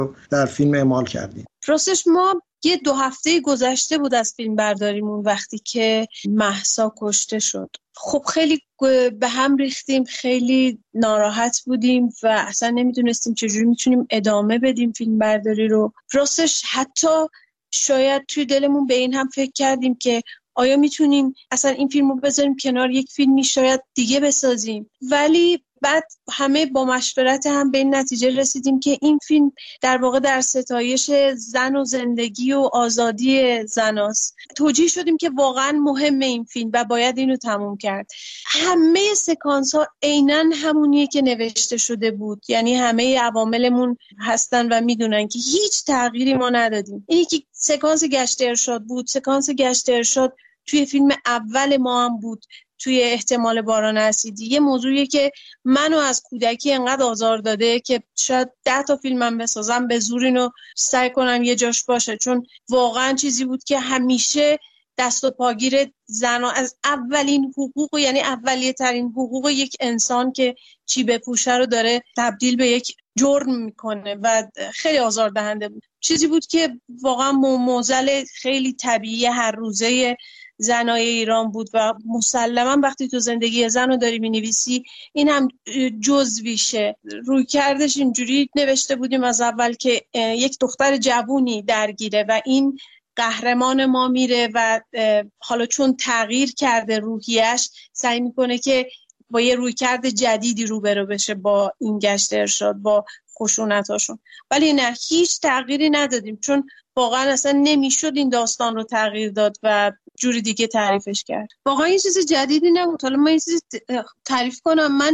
در فیلم اعمال کردیم. راستش ما یه 2 هفته گذشته بود از فیلم برداریمون وقتی که مهسا کشته شد. خب خیلی به هم ریختیم، خیلی ناراحت بودیم و اصلا نمیدونستیم چجوری میتونیم ادامه بدیم فیلم برداری رو. راستش حتی شاید توی دلمون به این هم فکر کردیم که آیا میتونیم اصلا این فیلم رو بذاریم کنار، یک فیلمی شاید دیگه بسازیم. ولی بعد همه با مشورت هم به این نتیجه رسیدیم که این فیلم در واقع در ستایش زن و زندگی و آزادی زناست. توجیه شدیم که واقعا مهمه این فیلم و باید اینو تموم کرد. همه سکانس ها عیناً همونیه که نوشته شده بود، یعنی همه عواملمون هستن و میدونن که هیچ تغییری ما ندادیم. اینی که سکانس گشت ارشاد بود، سکانس گشت ارشاد توی فیلم اول ما هم بود، توی احتمال باران اسیدی. یه موضوعیه که منو از کودکی انقدر آزار داده که شاید 10 تا فیلمم بسازم به زور اینو سعی کنم یه جاش باشه، چون واقعا چیزی بود که همیشه دست و پاگیر زن‌ها از اولین حقوق، یعنی اولیه ترین حقوق یک انسان که چی بپوشه رو داره تبدیل به یک جرم میکنه و خیلی آزاردهنده بود. چیزی بود که واقعا معضل خیلی طبیعی هر روزه زنای ایران بود و مسلما وقتی تو زندگی زن رو داری می‌نویسی این هم جزویشه. روی کردش اینجوری نوشته بودیم از اول که یک دختر جوونی درگیره و این قهرمان ما میره و حالا چون تغییر کرده روحیش سعی میکنه که با یه رویکرد جدیدی روبرو بشه با این گشت ارشاد، با خشونتاشون. ولی نه، هیچ تغییری ندادیم چون واقعا اصلا نمیشد این داستان رو تغییر داد و جوری دیگه تعریفش کرد. واقعا یه چیز جدیدی نبود. حالا من یه چیز تعریف کنم، من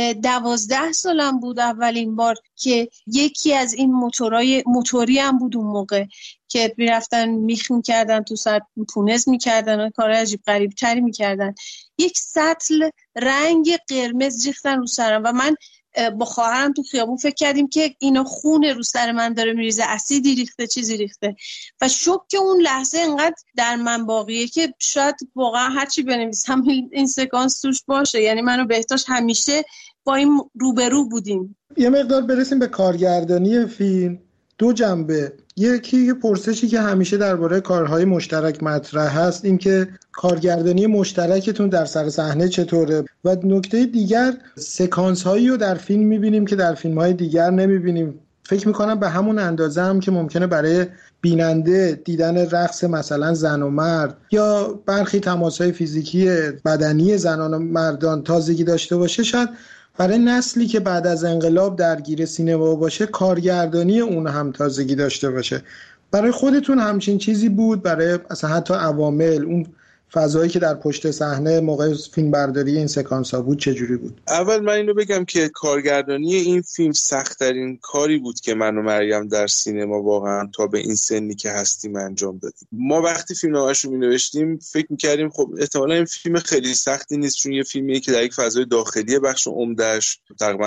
12 سالم بود اولین بار که یکی از این موتوری هم بود اون موقع که میرفتن میخ میکردن تو سر، پونز میکردن و کار عجیب غریب تری میکردن. یک سطل رنگ قرمز ریختن رو سرم و من با خواهرم تو خیابون فکر کردیم که اینا خون رو سر من داره میریزه، اسیدی ریخته، چیزی ریخته و شوک اون لحظه انقدر در من باقیه که شاید واقعا هرچی بنویسم این سکانس توش باشه. یعنی منو بهتاش همیشه با این روبرو بودیم. یه مقدار برسیم به کارگردانی فیلم. 2 جنبه، یکی پرسشی که همیشه درباره کارهای مشترک مطرح هست، این که کارگردانی مشترکتون در سر صحنه چطوره، و نکته دیگر سکانس هایی رو در فیلم میبینیم که در فیلم های دیگر نمیبینیم. فکر میکنم به همون اندازه هم که ممکنه برای بیننده دیدن رقص مثلا زن و مرد یا برخی تماس‌های فیزیکی بدنی زنان و مردان تازگی داشته باشه، شاید برای نسلی که بعد از انقلاب درگیر سینما باشه کارگردانی اون هم تازگی داشته باشه. برای خودتون همچین چیزی بود؟ برای اصلا حتی عوامل، اون فضایی که در پشت صحنه موقع فیلم برداری این سکانس ها بود چجوری بود؟ اول من اینو بگم که کارگردانی این فیلم سخت‌ترین کاری بود که من و مریم در سینما واقعا تا به این سنی که هستیم انجام دادیم. ما وقتی فیلمنامه‌اش رو می‌نوشتیم فکر می‌کردیم خب احتمالاً این فیلم خیلی سختی نیست، چون یه فیلمیه که در یک فضای داخلی بخش عمده‌اش تقریبا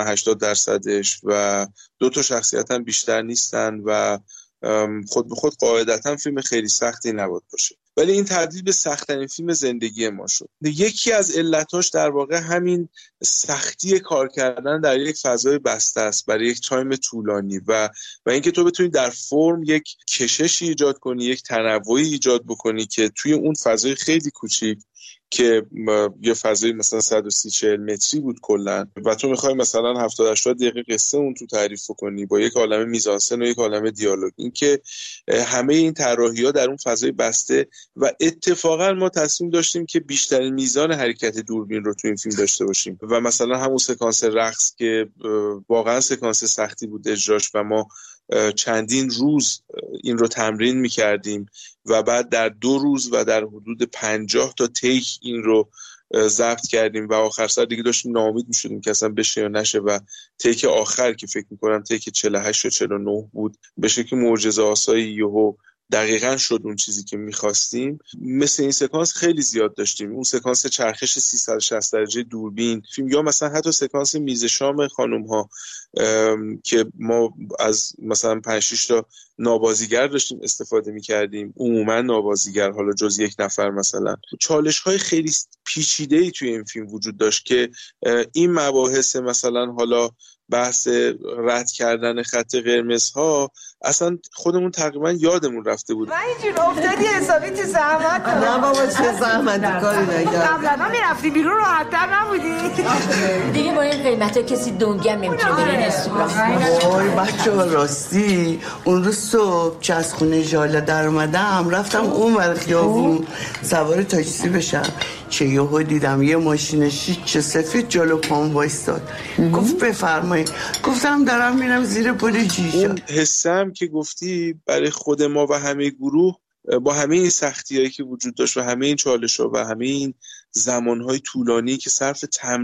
80%ش و 2 تا شخصیت هم بیشتر نیستن و خود به خود قاعدتاً فیلم خیلی سختی نبود باشه، ولی این تبدیل به سخت‌ترین فیلم زندگی ما شد. یکی از علتاش در واقع همین سختی کار کردن در یک فضای بسته است برای یک تایم طولانی و اینکه تو بتونی در فرم یک کششی ایجاد کنی، یک تنوعی ایجاد بکنی که توی اون فضای خیلی کوچیک که یه فضایی مثلا 130-40 متری بود کلا و تو میخوای مثلا 70-80 دقیقه قصه اون تو تعریف کنی با یک عالمه میزانسن و یک عالمه دیالوگ، این که همه این طراحی‌ها در اون فضای بسته و اتفاقا ما تصمیم داشتیم که بیشترین میزان حرکت دوربین رو تو این فیلم داشته باشیم و مثلا همون سکانس رقص که واقعا سکانس سختی بود اجراش و ما چندین روز این رو تمرین میکردیم و بعد در 2 روز و در حدود 50 تا تیک این رو ضبط کردیم و آخر سر دیگه داشتیم ناامید میشدیم که اصلا بشه یا نشه و تیک آخر که فکر میکنم تیک 48 و 49 بود به شکل معجزه آسایی یهو دقیقاً شد اون چیزی که می‌خواستیم. مثل این سکانس خیلی زیاد داشتیم، اون سکانس چرخش 360 درجه دوربین فیلم یا مثلا حتی سکانس میز شام خانم‌ها که ما از مثلا 5-6 تا نابازیگر داشتیم استفاده می‌کردیم، عموما نابازیگر، حالا جز یک نفر مثلا. چالش‌های خیلی پیچیده‌ای توی این فیلم وجود داشت که این مباحث مثلا حالا بحث رد کردن خط قرمزها اصلا خودمون تقریبا یادمون رفته بود. من اینجور افتادی حسابی تو زحمت. نه بابا چه زحمتی کاری نکردم. قبلا میرفتی بیرون راحت‌تر نبودی؟ دیگه با این قیمتا کسی دنگم نمیتونه بره رستوران. وای بچه‌ها راستی اون روز صبح که از خونه ژاله در اومدم رفتم اون ور خیابون سوار تاکسی بشم چه یهو دیدم یه ماشین شیک سفید جلو پام وایستاد. گفت بفرمایید. گفتم دارم میرم زیر پل جیشا. اون حسم که گفتی برای خود ما و همه گروه با همه این سختی‌هایی که وجود داشت و همه این چالش‌ها و همه این زمان‌های طولانی که صرف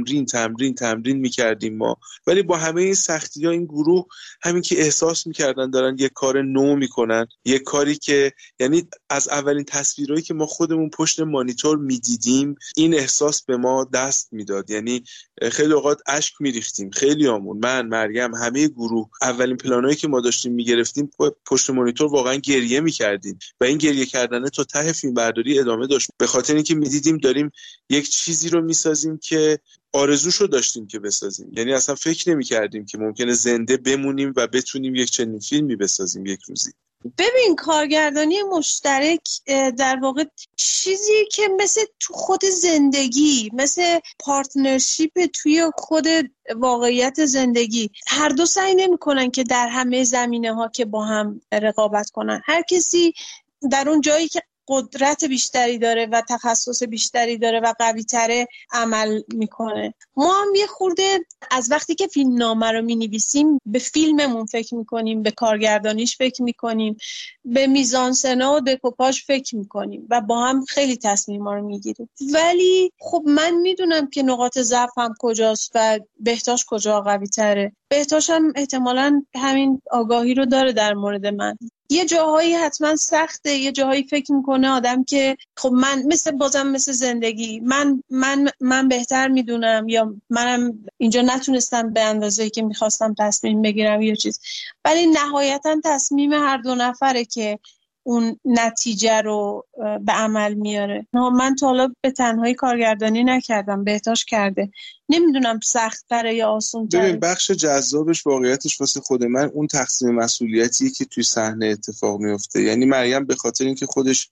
تمرین می‌کردیم ما، ولی با همه این سختی‌ها این گروه همین که احساس می‌کردن دارن یک کار نو می‌کنن، یک کاری که یعنی از اولین تصویرهایی که ما خودمون پشت مانیتور می‌دیدیم این احساس به ما دست می‌داد. یعنی خیلی اوقات اشک می‌ریختیم، خیلیامون، من، مریم، همه گروه اولین پلانایی که ما داشتیم می‌گرفتیم پشت مانیتور واقعا گریه می‌کردیم و این گریه کردن تا ته فیلم برداری ادامه داشت، به خاطر اینکه می‌دیدیم داریم یک چیزی رو میسازیم که آرزوشو داشتیم که بسازیم. یعنی اصلا فکر نمی‌کردیم که ممکنه زنده بمونیم و بتونیم یک چنین فیلمی بسازیم یک روزی. ببین کارگردانی مشترک در واقع چیزی که مثل تو خود زندگی، مثل پارتنرشیپ توی خود واقعیت زندگی، هر دو سعی نمی‌کنن که در همه زمینه‌ها که با هم رقابت کنن. هر کسی در اون جایی که قدرت بیشتری داره و تخصص بیشتری داره و قوی تره عمل میکنه. ما هم یه خورده از وقتی که فیلم نامه رو مینویسیم به فیلممون فکر میکنیم، به کارگردانیش فکر میکنیم، به میزانسنا و دکوپاژ فکر میکنیم و با هم خیلی تصمیما رو میگیریم. ولی خب من میدونم که نقاط ضعفم کجاست و بهتاش کجا قوی تره. بهتاش هم احتمالاً همین آگاهی رو داره در مورد من. یه جاهایی حتما سخته، یه جاهایی فکر میکنه آدم که خب من مثل زندگی من بهتر میدونم یا منم اینجا نتونستم به اندازه‌ای که میخواستم تصمیم بگیرم یا چیز، ولی نهایتا تصمیم هر دو نفره که اون نتیجه رو به عمل میاره. من تا حالا به تنهایی کارگردانی نکردم، بهتاش کرده. نمیدونم سخت‌تره یا آسان‌تره. ببین بخش جذابش واقعیتش واسه خود من اون تقسیم مسئولیتیه که توی صحنه اتفاق میفته. یعنی مریم به خاطر اینکه خودش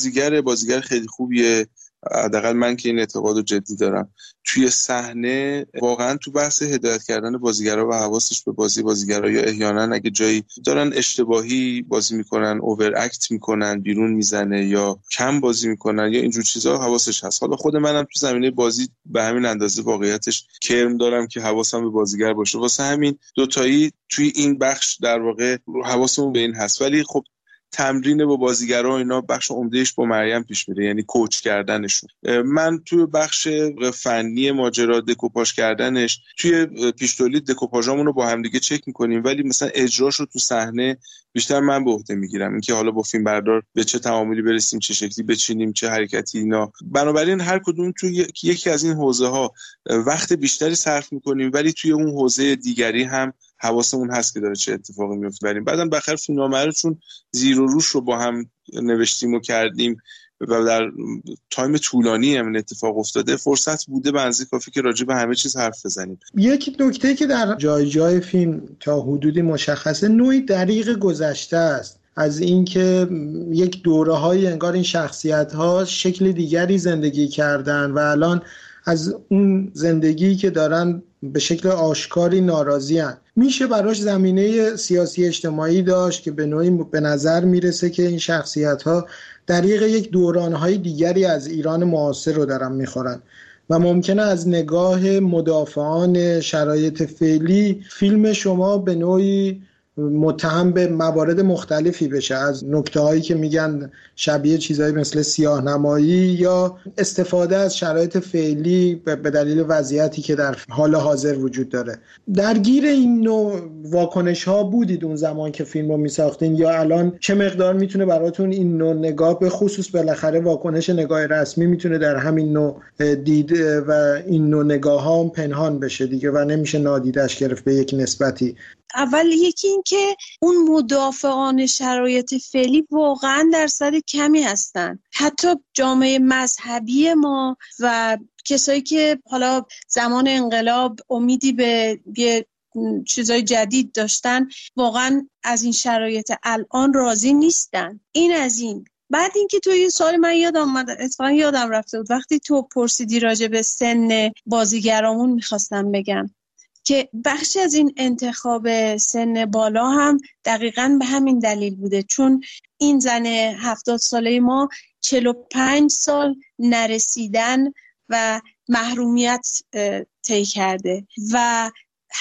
بازیگر خیلی خوبیه، حداقل من که این اعتقادو جدی دارم، توی صحنه واقعا تو بحث هدایت کردن بازیگرا و حواسش به بازی بازیگرا یا احیانا اگه جایی دارن اشتباهی بازی میکنن، اوور اکت میکنن، بیرون میزنه یا کم بازی میکنن یا اینجور چیزا حواسش هست. حالا خود منم تو زمینه بازی به همین اندازه واقعیتش کرم دارم که حواسم به بازیگر باشه، واسه همین دوتایی توی این بخش در واقع حواسمون به این هست. ولی خب تمرین با بازیگرا اینا بخش عمدهش با مریم پیش میره، یعنی کوچ کردنشون. من توی بخش فنی ماجرا دکوپاژ کردنش، توی پیش تولید دکوپاژامون رو با هم دیگه چک میکنیم، ولی مثلا اجراش رو تو صحنه بیشتر من به عهده میگیرم، اینکه حالا با فیلم بردار به چه تعاملی برسیم، چه شکلی بچینیم، چه حرکتی اینا. بنابراین هر کدوم توی یکی از این حوزه ها وقت بیشتری صرف میکنیم، ولی توی اون حوزه دیگری هم حواسمون هست که داره چه اتفاقی میفته. بعدم بخیر فیلمنامه رو چون زیر و روش رو با هم نوشتیم و کردیم و در تایم طولانی همین اتفاق افتاده، فرصت بوده به اندازه کافی که راجع به همه چیز حرف بزنیم. یک نکته که در جای فیلم تا حدودی مشخصه، نوعی دریغ گذشته است از اینکه یک دوره‌های انگار این شخصیت‌ها شکل دیگری زندگی کردن و الان از اون زندگی که دارن به شکل آشکاری ناراضی هن. میشه براش زمینه سیاسی اجتماعی داشت که به نوعی به نظر میرسه که این شخصیت‌ها دریغ یک دوران‌های دیگری از ایران معاصر رو دارن میخورن و ممکنه از نگاه مدافعان شرایط فعلی فیلم شما به نوعی متهم به موارد مختلفی بشه، از نکته‌هایی که میگن شبیه چیزایی مثل سیاه‌نمایی یا استفاده از شرایط فعلی به دلیل وضعیتی که در حال حاضر وجود داره. درگیر این نوع واکنش‌ها بودید اون زمان که فیلم رو میساختین یا الان چه مقدار میتونه براتون این نوع نگاه، به خصوص بالاخره واکنش نگاه رسمی میتونه در همین نوع دید و این نوع نگاه‌ها پنهان بشه دیگه و نمیشه نادیدش گرفت به یک نسبتی؟ اول یکی این که اون مدافعان شرایط فعلی واقعا درصد کمی هستن. حتی جامعه مذهبی ما و کسایی که حالا زمان انقلاب امیدی به یه چیزای جدید داشتن واقعا از این شرایط الان راضی نیستن. این از این. بعد اینکه تو یه سوال من یادم رفته بود وقتی تو پرسیدی راجع به سن بازیگرامون میخواستم بگم که بخشی از این انتخاب سن بالا هم دقیقاً به همین دلیل بوده، چون این زن 70 ساله ما 45 سال نرسیدن و محرومیت طی کرده و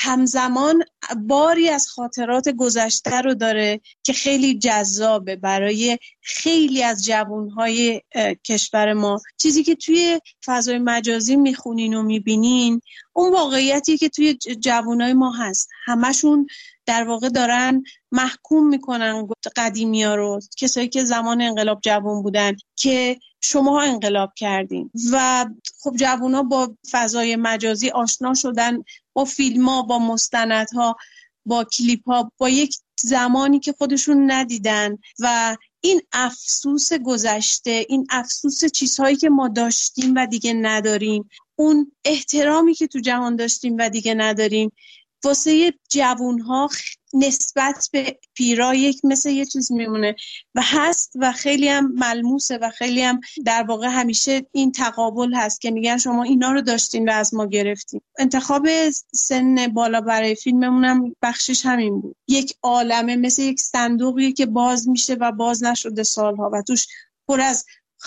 همزمان باری از خاطرات گذشته رو داره که خیلی جذابه برای خیلی از جوانهای کشور ما. چیزی که توی فضای مجازی میخونین و میبینین اون واقعیتی که توی جوانهای ما هست. همشون در واقع دارن محکوم میکنن قدیمی‌ها رو، کسایی که زمان انقلاب جوان بودن که شماها انقلاب کردین و خب جوان‌ها با فضای مجازی آشنا شدن، با فیلم‌ها، با مستندها، با کلیپ‌ها، با یک زمانی که خودشون ندیدن و این افسوس گذشته، این افسوس چیزهایی که ما داشتیم و دیگه نداریم، اون احترامی که تو جهان داشتیم و دیگه نداریم، واسه جوان‌ها نسبت به پیرا مثل یه چیز میمونه و هست و خیلی هم ملموسه و خیلی هم در واقع همیشه این تقابل هست که میگن شما اینا رو داشتین و از ما گرفتین. انتخاب سن بالا برای فیلممون هم بخشش همین بود. یک عالمه مثل یک صندوقی که باز میشه و باز نشده سالها و توش پر از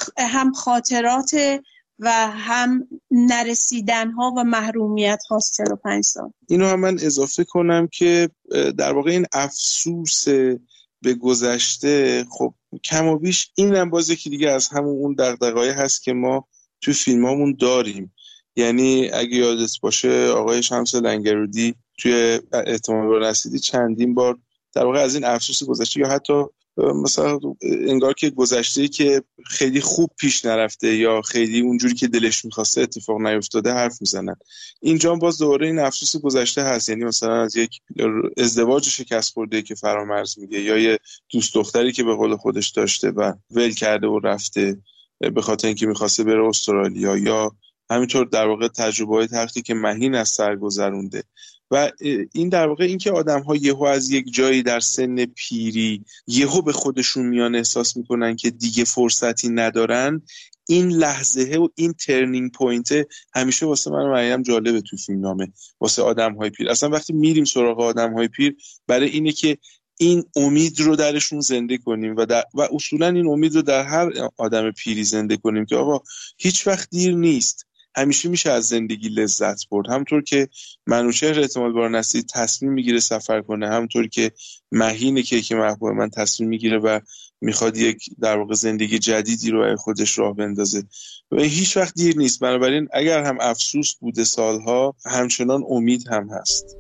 هم خاطرات و هم نرسیدن‌ها و محرومیت‌ها 35 سال. اینو هم من اضافه کنم که در واقع این افسوس به گذشته خب کم و بیش این هم باز یکی دیگه از همون اون دغدغه‌ای هست که ما تو فیلمامون داریم. یعنی اگه یادت باشه آقای شمس لنگرودی توی اعتماد به رسیدی چندین بار در واقع از این افسوس گذشته یا حتی مثلا انگار که گذشته‌ای که خیلی خوب پیش نرفته یا خیلی اونجوری که دلش می‌خواسته اتفاق نیفتاده حرف میزنن. اینجا باز دوباره این افسوس گذشته هست، یعنی مثلا از یک ازدواج شکست خورده که فرامرز میگه یا یه دوست دختری که به قول خودش داشته و ول کرده و رفته به خاطر اینکه می‌خواسته بره استرالیا، یا همینطور در واقع تجربه‌های تلخی که مهین از سر گذرونده. و این در واقع این که آدم‌ها یهو از یک جایی در سن پیری یهو به خودشون میان احساس میکنن که دیگه فرصتی ندارن، این لحظه و این ترنینگ پوینت همیشه واسه من و مریم جالبه تو فیلمنامه واسه آدم‌های پیر. اصلا وقتی میریم سراغ آدم‌های پیر برای اینه که این امید رو درشون زنده کنیم و اصولا این امید رو در هر آدم پیری زنده کنیم که آقا هیچ وقت دیر نیست، همیشه میشه از زندگی لذت برد. همونطور که منوچهر احتمال بارنصیری تصمیم میگیره سفر کنه، همونطور که مهین که محبوب من تصمیم میگیره و میخواد یک در واقع زندگی جدیدی رو خودش راه بندازه و هیچ وقت دیر نیست. بنابراین اگر هم افسوس بوده سالها، همچنان امید هم هست.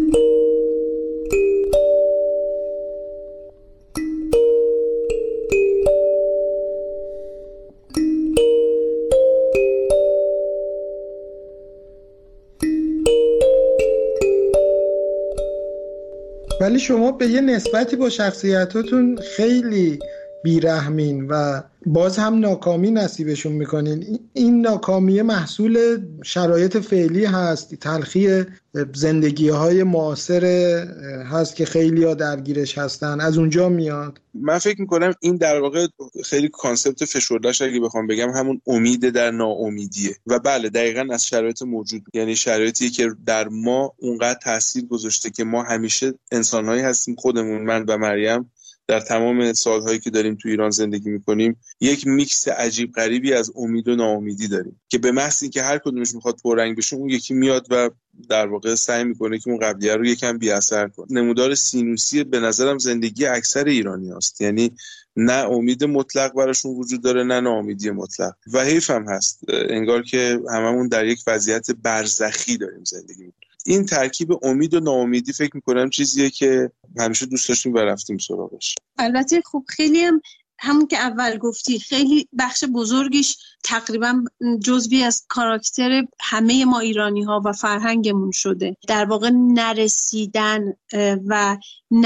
ولی شما به یه نسبتی با شخصیتاتون خیلی بیرحمین و باز هم ناکامی نصیبشون میکنین. این ناکامی محصول شرایط فعلی هست، تلخی زندگی‌های معاصر هست که خیلی ها درگیرش هستن، از اونجا میاد. من فکر میکنم این در واقع خیلی کانسپت فشرده‌اش اگه بخوام بگم همون امید در ناامیدیه و بله دقیقاً از شرایط موجود، یعنی شرایطی که در ما اونقدر تاثیر گذاشته که ما همیشه انسان‌هایی هستیم، خودمون، من و مریم، در تمام سالهایی که داریم تو ایران زندگی میکنیم یک میکس عجیب غریبی از امید و ناامیدی داریم که به محض اینکه هر کدومش میخواد پررنگ بشه اون یکی میاد و در واقع سعی میکنه که اون قبلیه رو یکم بی اثر کنه. نمودار سینوسی به نظرم زندگی اکثر ایرانی هست، یعنی نه امید مطلق براشون وجود داره نه ناامیدی مطلق و حیف هم هست، انگار که هممون در یک وضعیت برزخی داریم زندگی میکنیم. این ترکیب امید و ناامیدی فکر میکنم چیزیه که همیشه دوست داشتیم و رفتیم سراغش. البته خب خیلی هم همون که اول گفتی خیلی بخش بزرگیش تقریبا جزوی از کاراکتر همه ما ایرانی ها و فرهنگمون شده. در واقع نرسیدن و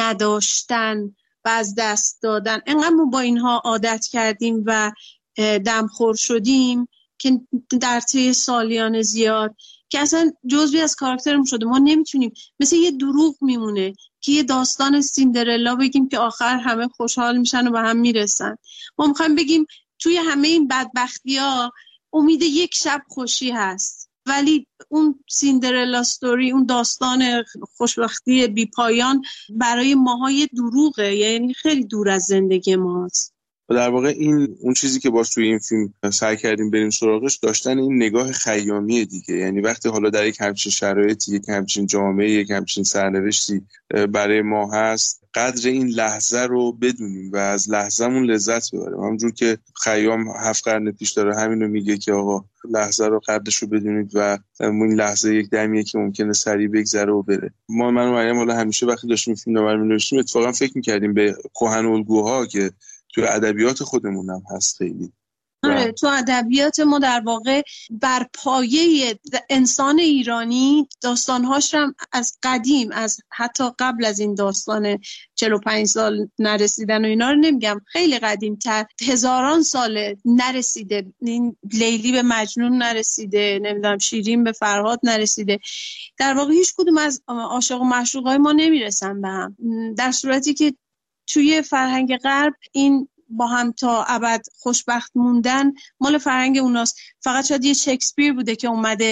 نداشتن و از دست دادن، انقدر ما با اینها عادت کردیم و دمخور شدیم که در طی سالیان زیاد که اصلا جزوی از کاراکترمون شده. ما نمیتونیم، مثل یه دروغ میمونه که یه داستان سیندرلا بگیم که آخر همه خوشحال میشن و به هم میرسن. ما میخوایم بگیم توی همه این بدبختی‌ها امید یک شب خوشی هست، ولی اون سیندرلا ستوری، اون داستان خوشبختی بی پایان برای ماهای دروغه، یعنی خیلی دور از زندگی ماست. و در واقع این اون چیزی که باز توی این فیلم سعی کردیم بریم سراغش داشتن این نگاه خیامی دیگه. یعنی وقتی حالا در یک همچین شرایطی، یک همچین جامعه، یک همچین سرنوشتی برای ما هست، قدر این لحظه رو بدونیم و از لحظه‌مون لذت ببریم. همونجور که خیام 7 قرن پیش داره همینو میگه که آقا لحظه رو قدرش رو بدونید و این لحظه یک دمیه که ممکنه سریع بگذره و بره. من و مریم حالا همیشه وقتی داشتیم فیلم رو می‌نوشتیم اتفاقا فکر می‌کردیم به کهن الگوها که تو ادبیات خودمون هم هست خیلی. آره، تو ادبیات ما در واقع بر پایه انسان ایرانی داستانهاش هم از قدیم، از حتی قبل از این داستان 45 سال نرسیدن و اینا رو نمیگم، خیلی قدیم‌تر، هزاران سال نرسیده. این لیلی به مجنون نرسیده، نمیدونم شیرین به فرهاد نرسیده. در واقع هیچ کدوم از عاشق و معشوقای ما نمیرسن به هم، در صورتی که توی فرهنگ غرب این با هم تا ابد خوشبخت موندن مال فرهنگ اوناست. فقط شاید یه شکسپیر بوده که اومده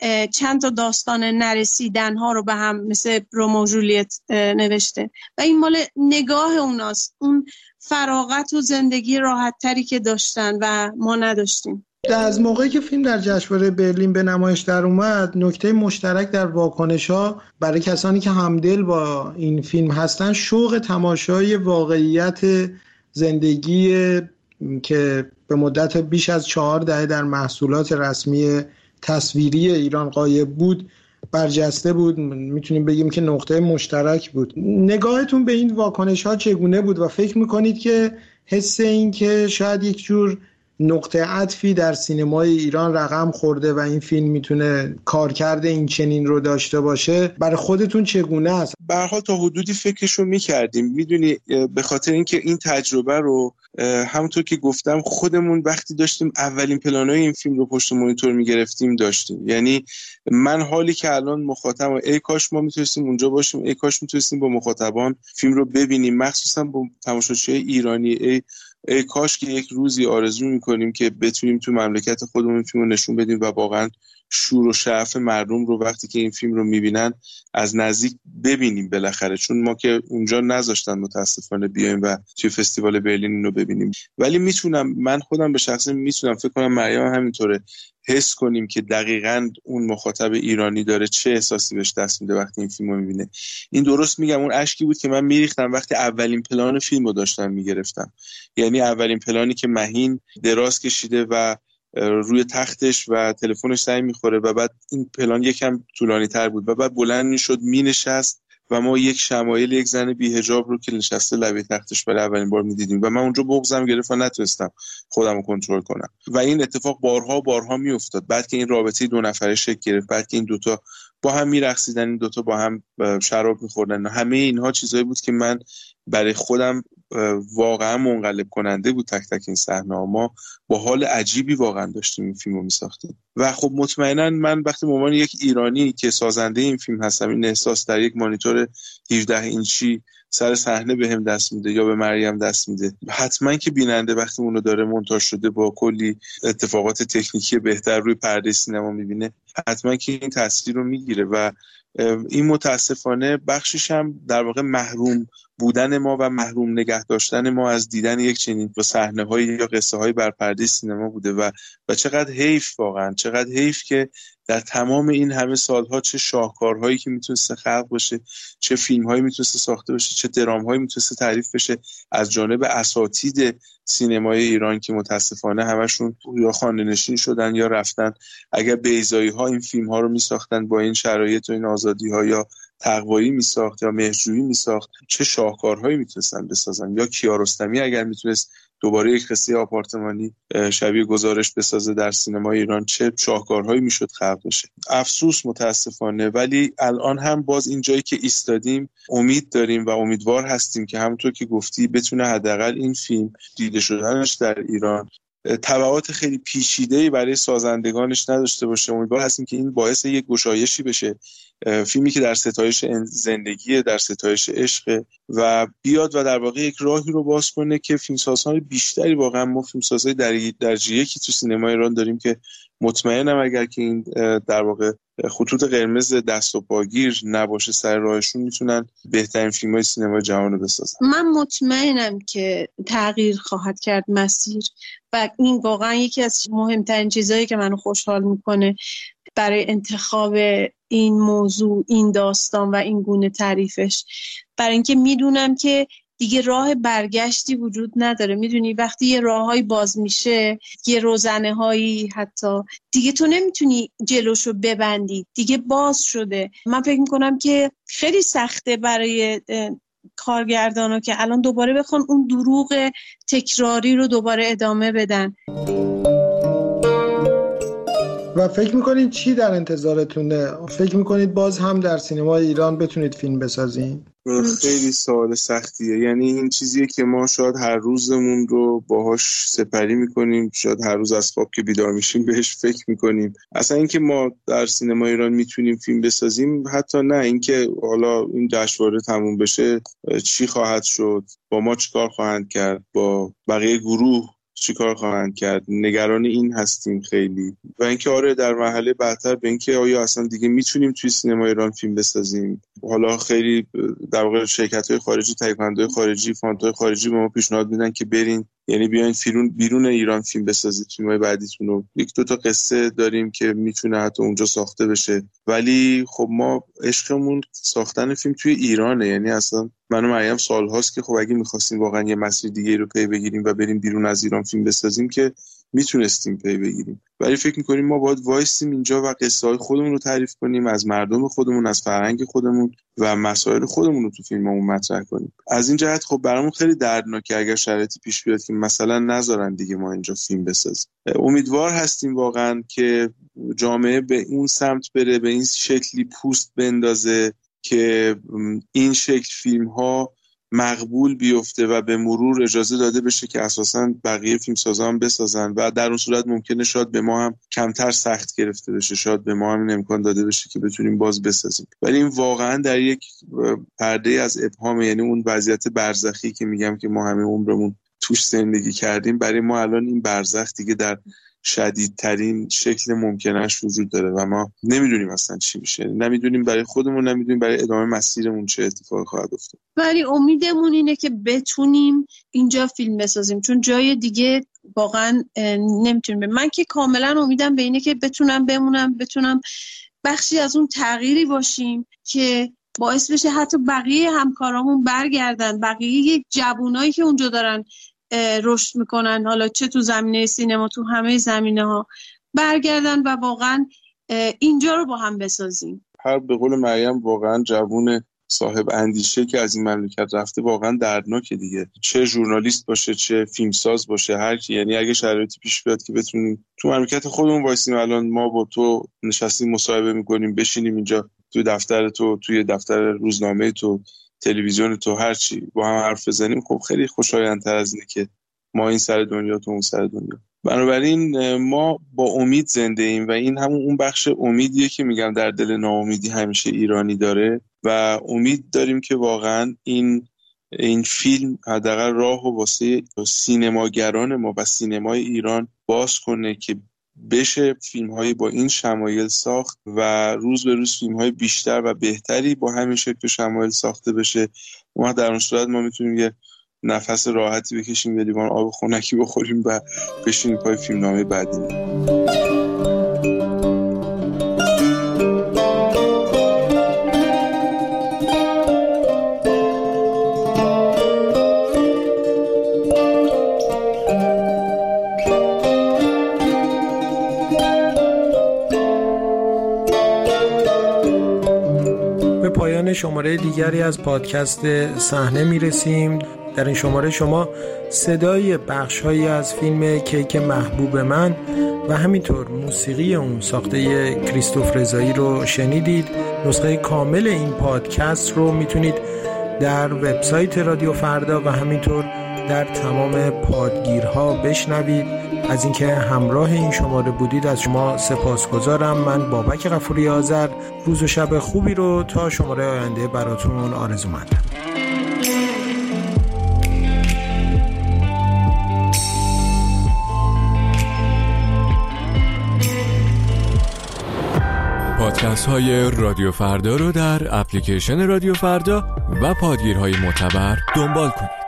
چند تا داستان نرسیدن ها رو به هم مثل رومئو و جولیت نوشته و این مال نگاه اوناست، اون فراغت و زندگی راحت تری که داشتن و ما نداشتیم. از موقعی که فیلم در جشنواره برلین به نمایش در اومد، نکته مشترک در واکنش‌ها برای کسانی که همدل با این فیلم هستن شوق تماشای واقعیت زندگی که به مدت بیش از 4 دهه در محصولات رسمی تصویری ایران غایب بود برجسته بود. میتونیم بگیم که نقطه مشترک بود. نگاهتون به این واکنش‌ها چگونه بود و فکر میکنید که حس این که شاید یک جور نقطه عطفی در سینمای ایران رقم خورده و این فیلم میتونه کارکرد این چنین رو داشته باشه برای خودتون چگونه است؟ به هر حال تا حدودی فکرشو میکردیم. میدونی به خاطر اینکه این تجربه رو همونطور که گفتم خودمون وقتی داشتیم اولین پلانای این فیلم رو پشت مانیتور میگرفتیم داشتیم. یعنی من حالی که الان مخاطبم، ای کاش ما میتونستیم اونجا باشیم، ای کاش میتونستیم با مخاطبان فیلم رو ببینیم، مخصوصا با تماشاچیای ایرانی. ای کاش که یک روزی آرزو میکنیم که بتونیم تو مملکت خودمون فیلم رو نشون بدیم و واقعا شور و شعف مردم رو وقتی که این فیلم رو میبینن از نزدیک ببینیم بالاخره، چون ما که اونجا نذاشتن متاسفانه بیایم و توی فستیوال برلین اینو ببینیم. ولی من خودم به شخصه میتونم فکر کنم مریم همینطوره حس کنیم که دقیقاً اون مخاطب ایرانی داره چه احساسی بهش دست میده وقتی این فیلمو میبینه. این درست میگم اون اشکی بود که من میریختم وقتی اولین پلان فیلمو داشتم میگرفتم. یعنی اولین پلانی که مهین دراز کشیده و روی تختش و تلفنش زنگ میخوره و بعد این پلان یکم طولانی تر بود و بعد بلند میشد مینشست و ما یک شمایل یک زن بی حجاب رو که نشسته لبه تختش برای اولین بار میدیدیم و من اونجا بغضم گرفت و نتونستم خودم رو کنترل کنم و این اتفاق بارها میافتاد. بعد که این رابطه 2 نفره شکل گرفت، بعد که این دوتا با هم میرقصیدن، این دوتا با هم شراب میخوردن، همه اینها چیزایی بود که من برای خودم واقعا منقلب کننده بود. تک تک این صحنه‌ها ما با حال عجیبی واقعا داشتیم این فیلمو میساختیم و خب مطمئنا من وقتی به عنوان یک ایرانی که سازنده این فیلم هستم این احساس در یک مانیتور 17 اینچی سر صحنه بهم دست میده یا به مریم دست میده، حتما که بیننده وقتی اونو داره مونتاژ شده با کلی اتفاقات تکنیکی بهتر روی پرده سینما میبینه حتما که این تاثیر رو میگیره و این متاسفانه بخشش هم در واقع محروم بودن ما و محروم نگه داشتن ما از دیدن یک چنین صحنه‌های یا قصه‌های بر پرده سینما بوده و چقدر حیف، واقعا چقدر حیف که در تمام این همه سالها چه شاهکارهایی که میتونسته خلق بشه، چه فیلم‌هایی میتونسته ساخته بشه، چه درام‌هایی میتونسته تعریف بشه از جانب اساتید سینمای ایران که متاسفانه همشون یا خانه‌نشین شدن یا رفتن. اگر بیضایی‌ها این فیلم‌ها رو میساختن با این شرایط و این آزادی‌ها یا تقوایی میساخت یا مهرجویی میساخت چه شاهکارهایی میتونستن بسازن. یا کیارستمی اگر میتونست دوباره یک قصه آپارتمانی شبیه گزارش بسازه در سینمای ایران چه شاهکارهایی میشد خلق بشه. افسوس متاسفانه، ولی الان هم باز این جایی که ایستادیم امید داریم و امیدوار هستیم که همونطور که گفتی بتونه حداقل این فیلم دیده شدنش در ایران تبعات خیلی پیچیده‌ای برای سازندگانش نداشته باشه. امیدوار هستیم که این باعث یک گشایشی بشه، فیلمی که در ستایش زندگی، در ستایش عشق و بیاد و در واقع یک راهی رو باز کنه که فیلمسازهای بیشتری، واقعا ما فیلمسازهای درجه یکی تو سینما ایران داریم که مطمئنم اگر که این در واقع خطوط قرمز دست و پاگیر نباشه سر راهشون، میتونن بهترین فیلم‌های سینما جهان رو بسازن. من مطمئنم که تغییر خواهد کرد مسیر و این واقعا یکی از مهمترین چیزایی که منو خوشحال میکنه برای انتخاب این موضوع، این داستان و این گونه تعریفش، برای اینکه میدونم که دیگه راه برگشتی وجود نداره. میدونی وقتی یه راههایی باز میشه، یه روزنه‌هایی حتی، دیگه تو نمیتونی جلوشو ببندی، دیگه باز شده. من فکر میکنم که خیلی سخته برای کارگردانا که الان دوباره بخوان اون دروغ تکراری رو دوباره ادامه بدن. و فکر میکنید چی در انتظارتونه؟ فکر میکنید باز هم در سینمای ایران بتونید فیلم بسازین؟ خیلی سوال سختیه. یعنی این چیزیه که ما شاید هر روزمون رو باهاش سپری میکنیم، شاید هر روز از خواب که بیدار میشیم بهش فکر میکنیم. اصلا اینکه ما در سینما ایران میتونیم فیلم بسازیم، حتی نه اینکه حالا این جشنواره تموم بشه چی خواهد شد، با ما چیکار خواهند کرد، با بقیه گروه چیکار خواهند کرد، نگران این هستیم خیلی. و اینکه آره در مرحله بعدتر به اینکه آیا اصلا دیگه میتونیم توی سینما ایران فیلم بسازیم. حالا خیلی در واقع شرکت‌های خارجی، تهیه‌کننده‌های خارجی، فاندهای خارجی به ما پیشنهاد میدن که برین، یعنی بیاین بیرون ایران فیلم بسازید، فیلم‌های بعدیتون رو. یک دو تا قصه داریم که میتونه حتی اونجا ساخته بشه، ولی خب ما عشقمون ساختن فیلم توی ایرانه. یعنی اصلا من و مریم سال‌هاست که خب اگه می‌خواستیم واقعا یه مسیر دیگه رو پی بگیریم و بریم بیرون از ایران فیلم بسازیم که میتونستیم پی بگیریم، ولی فکر می‌کنیم ما باید وایسیم اینجا و قصه‌های خودمون رو تعریف کنیم، از مردم خودمون، از فرهنگ خودمون و مسائل خودمون رو تو فیلممون مطرح کنیم. از این جهت خب برامون خیلی دردناکه اگر شرایطی پیش بیاد که مثلا نذارن دیگه ما اینجا فیلم بسازیم. امیدوار هستیم واقعا که جامعه به اون سمت بره، به این شکلی پوست بندازه که این شکل فیلم‌ها مقبول بیفته و به مرور اجازه داده بشه که اساساً بقیه فیلمسازا هم بسازن و در اون صورت ممکنه شاید به ما هم کمتر سخت گرفته بشه، شاید به ما هم این امکان داده بشه که بتونیم باز بسازیم. ولی این واقعاً در یک پرده از ابهام، یعنی اون وضعیت برزخی که میگم که ما همه عمرمون توش زندگی کردیم، برای ما الان این برزخ دیگه در شدیدترین شکل ممکنش وجود داره و ما نمیدونیم اصلا چی میشه، نمیدونیم برای خودمون، نمیدونیم برای ادامه مسیرمون چه اتفاقی خواهد افتاد. ولی امیدمون اینه که بتونیم اینجا فیلم بسازیم، چون جای دیگه واقعا نمیتونیم. من که کاملا امیدم به اینه که بتونم بخشی از اون تغییری باشیم که باعث بشه حتی بقیه همکارامون برگردن، بقیه جوونایی که اونجا دارن رشد میکنن، حالا چه تو زمینه سینما، تو همه زمینه‌ها برگردن و واقعا اینجا رو با هم بسازیم. هر به قول مریم واقعا جوون صاحب اندیشه که از این مملکت رفته واقعا دردناکه دیگه، چه ژورنالیست باشه چه فیلمساز باشه، هر کی. یعنی اگه شرایطی پیش بیاد که بتونیم تو مملکت خودمون وایسیم، الان ما با تو نشستیم مصاحبه میکنیم، بشینیم اینجا توی دفتر تو، توی دفتر روزنامه تو، تلویزیون تو، هر چی با هم حرف بزنیم، خب خیلی خوشایندتر از اینه که ما این سر دنیا تو اون سر دنیا. بنابراین ما با امید زنده ایم و این همون اون بخش امیدیه که میگم در دل ناامیدی همیشه ایرانی داره و امید داریم که واقعا این فیلم حداقل راهو واسه سینماگران ما و سینمای ایران باز کنه که بشه فیلم‌هایی با این شمایل ساخت و روز به روز فیلم‌های بیشتر و بهتری با همین شکل و شمایل ساخته بشه. ما در اون صورت ما میتونیم یه نفس راحتی بکشیم، یه لیوان آب خنکی بخوریم و بشینیم پای فیلمنامه بعدی. شماره دیگری از پادکست صحنه میرسیم. در این شماره شما صدای بخش‌هایی از فیلم کیک محبوب من و همینطور موسیقی اون ساخته کریستوف رضایی رو شنیدید. نسخه کامل این پادکست رو میتونید در وبسایت رادیو فردا و همینطور در تمام پادگیرها بشنوید. از اینکه همراه این شماره بودید از شما سپاسگزارم. من بابک غفوری آذر روز و شب خوبی رو تا شماره آینده براتون آرزومندم. پادکست های رادیو فردا رو در اپلیکیشن رادیو فردا و پادگیرهای معتبر دنبال کنید.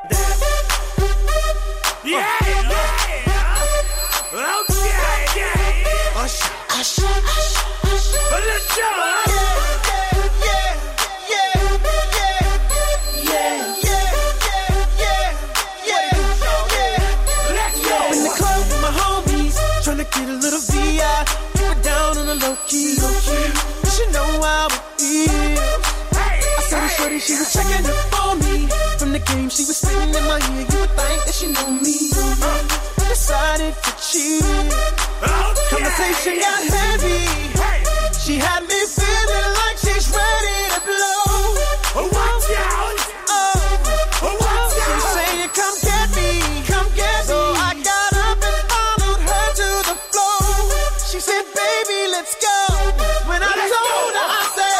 She was checking up for me from the game. She was spitting in my ear. You would think that she knew me. Decided to cheat. Conversation got heavy. She had me feeling like she's ready to blow. Watch out! She's saying, "Come get me, come get me." So I got up and followed her to the floor. She said, "Baby, let's go." When I told her, I said.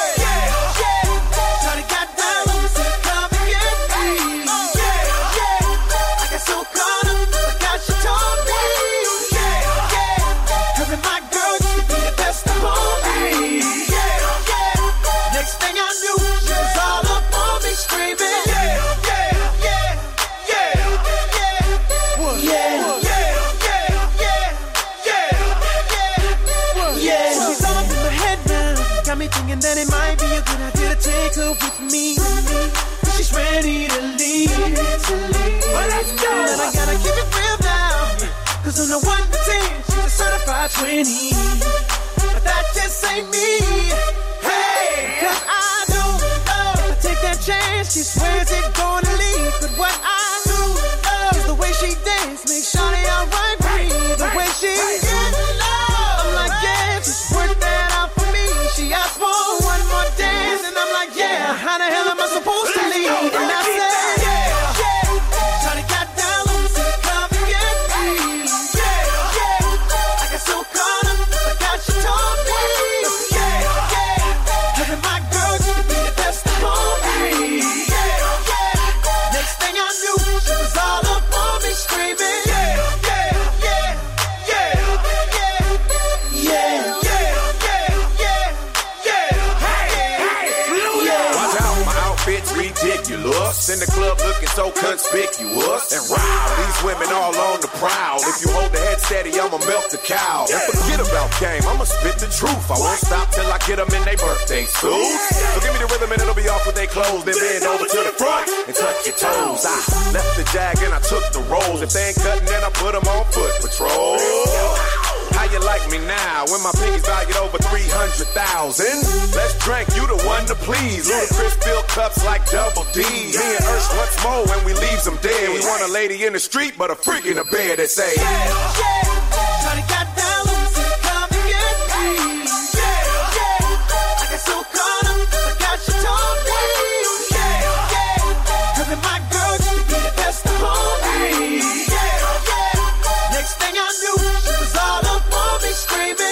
That it might be a good idea to take her with me. She's ready to leave. Well, let's go. And I gotta keep it real now. Cause on the 1 to 10, she's a certified 20. But that just ain't me. Hey, cause I don't know. If I take that chance, she swears it's gonna leave. But what I do is the way she dance makes Shawty alright with me. The way she gets love, I'm like, yeah, just work that out for me. She asked for one more dance, and I'm like, yeah, how the hell am I supposed to leave? And I said, yeah, Shawty got down, said, come and get me. I got so caught up, forgot she told me. Having my girl used to be the best of me. Next thing I knew, she was all up on me screaming. Ridiculous. In the club looking so conspicuous. And wow, these women all on the prowl. If you hold the head steady, I'ma milk the cow. And forget about game, I'ma spit the truth. I won't stop till I get them in their birthday suits. So give me the rhythm and it'll be off with their clothes. Then bend over to the front and touch your toes. I left the jag and I took the rolls. If they ain't cutting, then I put them on foot patrol. How you like me now when my pinky's valued over 300,000? Let's drink, you the one to please. Ludacris fill cups like Double D. Me and Ursh once more when we leaves them dead. We want a lady in the street, but a freak in the bed that say, Shawty got down, said, come and get me. I got so caught up, forgot she told me. Having my girl used to be the best of me. Next thing I knew, she was all up on me screaming.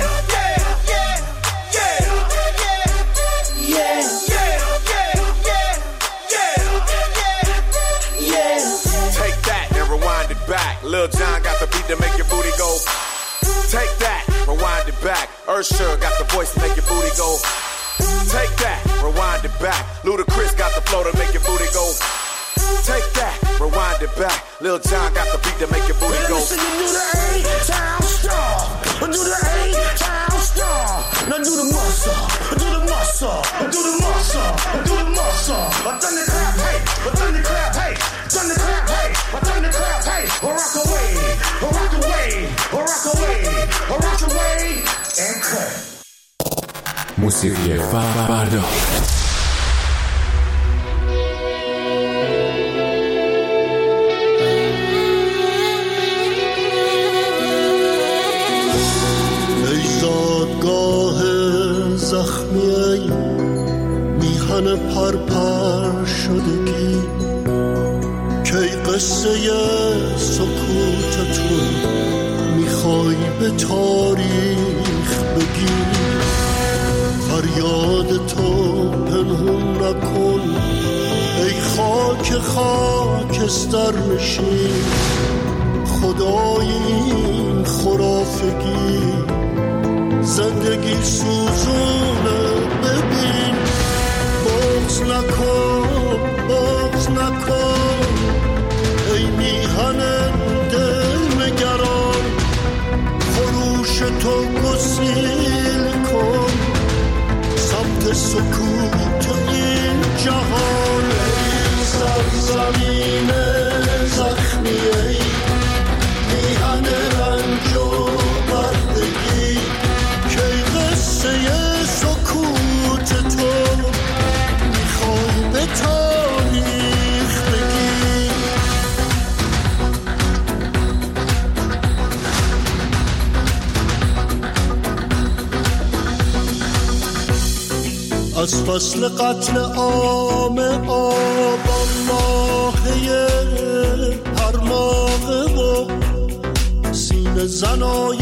Take that and rewind it back. Lil Jon got the beat to make your booty go. Take that, rewind it back. Usher got the voice to make your booty go. Take that, rewind it back. Ludacris got the flow to make your booty go. Take that, rewind it back. Lil Jon got the beat to make your booty go. Listen, do the A-Town Star. Do the A-Town Star. Now do the muscle. Do the muscle. Do the muscle. Do the muscle. Thunderclap, hey. Thunderclap, hey. Thunderclap, hey. Thunderclap, hey. Rock away. Rock away. Rock away. Rock away. And cut. موسیقی فردا. بر پر شدگی کی قصه سکوتتون میخوای به تاریخ بگی فریاد تو پنهون نکن ای خاک خاکستر نشین خدای این خرافگی زندگی سوزونه ببین بغض نکن بغض نکن ای میهن دل نگران خروش تو گسیل کن سمت سکوت این جهان ای سرزمین زخمی ای میهن رنج و بردگی کی قصه سکوت تو میخوای به تاریخ بگی از فصل قتل عام آبان ماهی هر ماهه و سینه زنای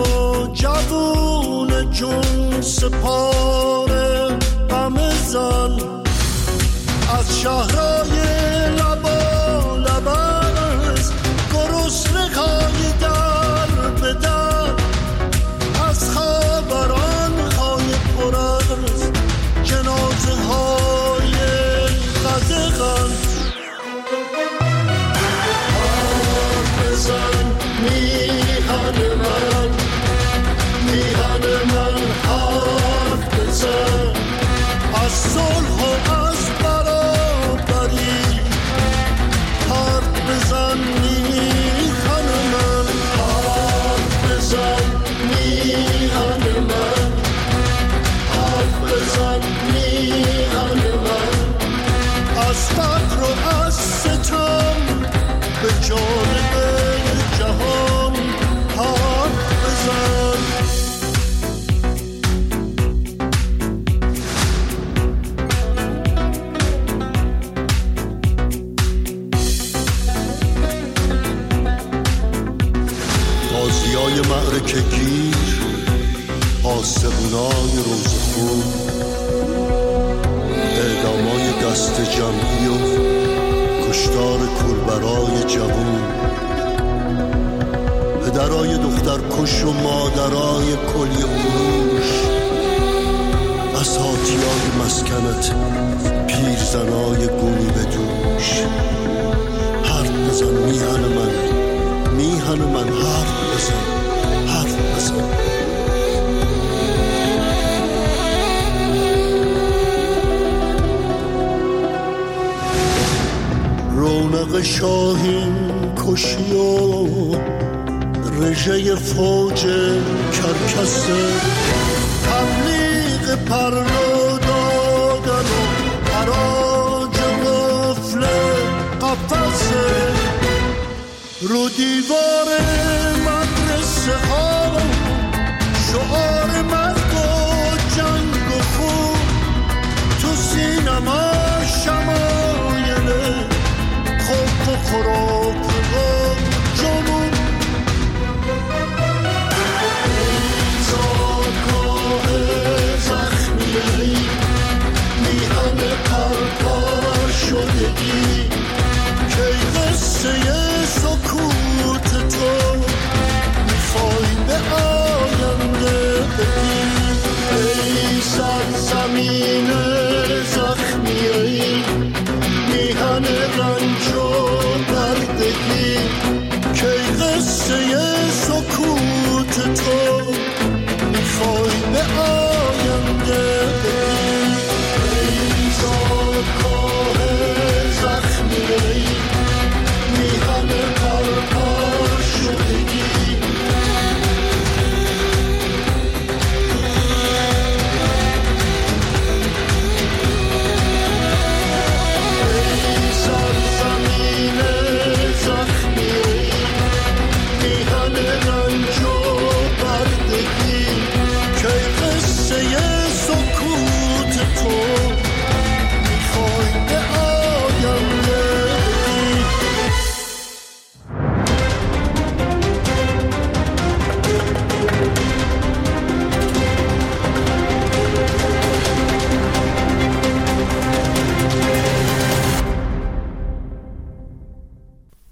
نوجوان جون سپاره همه زن از شهرهای لبا لبرز گرسنه های در به در از خبران های پرز جنازه های قدغن حرف بزن میهن من حرف بزن از صلح و از برابری حرف بزن میهن من حرف بزن میهن من حرف بزن میهن من از فقر و از ستم به جانب جهان حرف بزن غازیای معرکه گیر آسمونای روزخون اعدامای دست جمعی و کشتار کولبرای جوون پدرای دختر کش و مادرای کلی فروش اساتیای مسکنت پیرزنای گونی به دوش حرف بزن میهن من حرف بزن رونق شاهین کشی و رژه فوج کرکسه تبلیغ پرلو دادن و حراج قفل قفصه رو دیوار مدرسه ها شعار مرگ و جنگ و خون تو سینما شمایل خوب و خورو